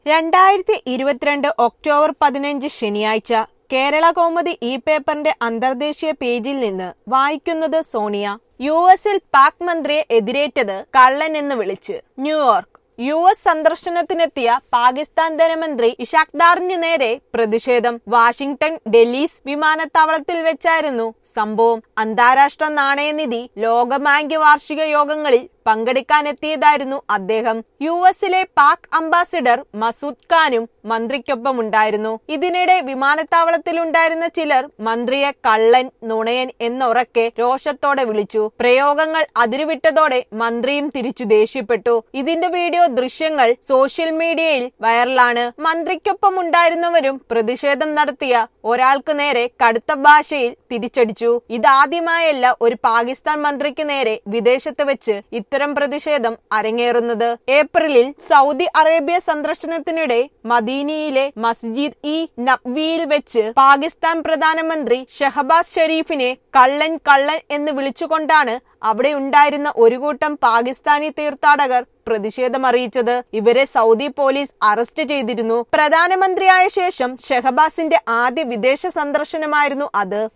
2022 October 15 ശനിയാഴ്ച കേരള കൗമുദി ഈ പേപ്പറിന്റെ അന്തർദേശീയ പേജിൽ നിന്ന് വായിക്കുന്നത് സോണിയ. യുഎസിൽ പാക് മന്ത്രിയെ എതിരേറ്റത് കള്ളൻ എന്ന് വിളിച്ച്. ന്യൂയോർക്ക്. യുഎസ് സന്ദർശനത്തിനെത്തിയ പാകിസ്ഥാൻ ധനമന്ത്രി ഇഷാഖ് ദാറിന് നേരെ പ്രതിഷേധം. വാഷിംഗ്ടൺ ഡൽഹീസ് വിമാനത്താവളത്തിൽ വെച്ചായിരുന്നു സംഭവം. അന്താരാഷ്ട്ര നാണയനിധി, ലോകബാങ്ക് വാർഷിക യോഗങ്ങളിൽ പങ്കെടുക്കാനെത്തിയതായിരുന്നു അദ്ദേഹം. യുഎസിലെ പാക് അംബാസിഡർ മസൂദ് ഖാനും മന്ത്രിക്കൊപ്പമുണ്ടായിരുന്നു. ഇതിനിടെ വിമാനത്താവളത്തിലുണ്ടായിരുന്ന ചിലർ മന്ത്രിയെ കള്ളൻ, നുണയൻ എന്നുറക്കെ രോഷത്തോടെ വിളിച്ചു. പ്രയോഗങ്ങൾ അതിരുവിട്ടതോടെ മന്ത്രിയും തിരിച്ചു ദേഷ്യപ്പെട്ടു. ഇതിന്റെ വീഡിയോ ദൃശ്യങ്ങൾ സോഷ്യൽ മീഡിയയിൽ വൈറലാണ്. മന്ത്രിക്കൊപ്പമുണ്ടായിരുന്നവരും പ്രതിഷേധം നടത്തിയ ഒരാൾക്ക് നേരെ കടുത്ത ഭാഷയിൽ തിരിച്ചടിച്ചു. ഇതാദ്യമായല്ല ഒരു പാകിസ്ഥാൻ മന്ത്രിക്ക് നേരെ വിദേശത്ത് വെച്ച് ഇത്തരം പ്രതിഷേധം അരങ്ങേറുന്നത്. ഏപ്രിലിൽ സൗദി അറേബ്യ സന്ദർശനത്തിനിടെ മദീനയിലെ മസ്ജിദ് ഇ നബ്വിയിൽ വെച്ച് പാകിസ്ഥാൻ പ്രധാനമന്ത്രി ഷഹബാസ് ഷെരീഫിനെ കള്ളൻ എന്ന് വിളിച്ചുകൊണ്ടാണ് അവിടെ ഉണ്ടായിരുന്ന ഒരു കൂട്ടം പാകിസ്ഥാനി തീർത്ഥാടകർ പ്രതിഷേധമറിയിച്ചത്. ഇവരെ സൗദി പോലീസ് അറസ്റ്റ് ചെയ്തിരുന്നു. പ്രധാനമന്ത്രിയായ ശേഷം ഷഹബാസിന്റെ ആദ്യ വിദേശ സന്ദർശനമായിരുന്നു അത്.